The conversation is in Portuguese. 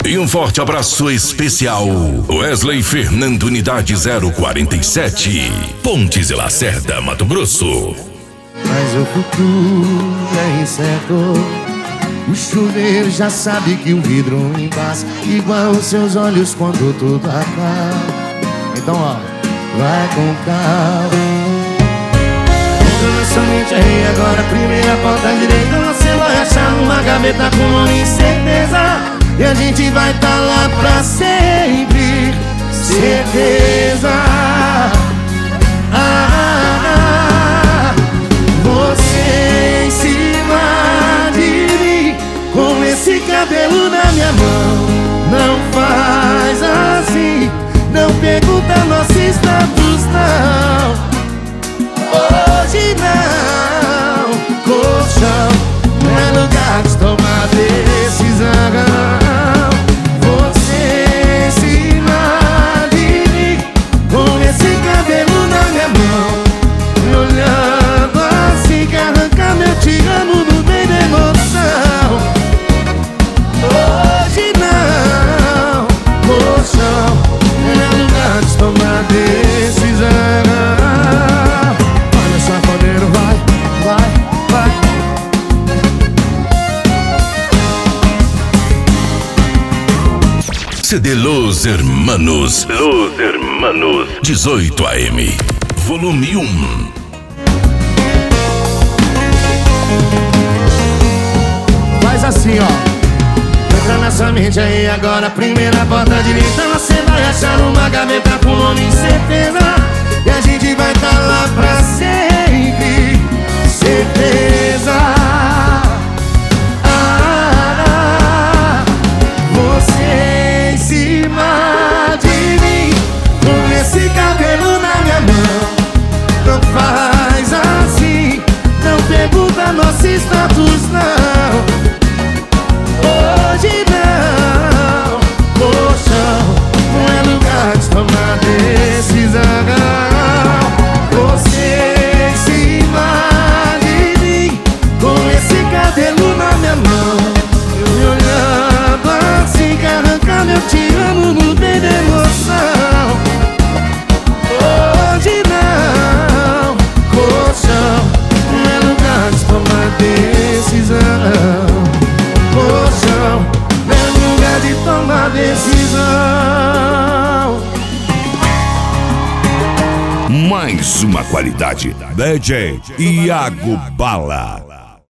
E um forte abraço especial, Wesley Fernando, unidade 047, Pontes e Lacerda, Mato Grosso. Mas o futuro é incerto. O chuveiro já sabe que o vidro embaça, igual os seus olhos quando tudo acaba. Então ó, vai com calma. Entra na sua mente aí agora, primeira porta direita. Você vai achar uma gaveta com nome e certeza, e a gente vai tá lá pra sempre. Certeza. Você em cima de mim, com esse cabelo na minha mão. Não faz assim, não pergunta nosso status não. Hoje não, colchão não é lugar de tomar decisão. Você em cima de mim, com esse cabelo na minha mão, me olhando assim que arranca meu te amo no meio da emoção. Hoje não, colchão não é lugar de tomar decisão. CD Los Hermanos 18 AM, volume 1. Faz assim, ó. Entra nessa mente aí agora, primeira porta direita. Você vai achar uma gaveta com nome e certeza, e a gente vai tá lá pra sempre. Certeza. Você em cima de mim, com esse cabelo na minha mão. Não faz assim, não pergunta nosso status não. Hoje não, colchão não é lugar de tomar decisão. Você em cima de mim, com esse cabelo na minha mão, me olhando assim que arranca meu te amo no meio da emoção. Hoje não, colchão não é lugar de tomar decisão. Colchão não é lugar de tomar decisão. Mais uma qualidade, DJ Iago Bala.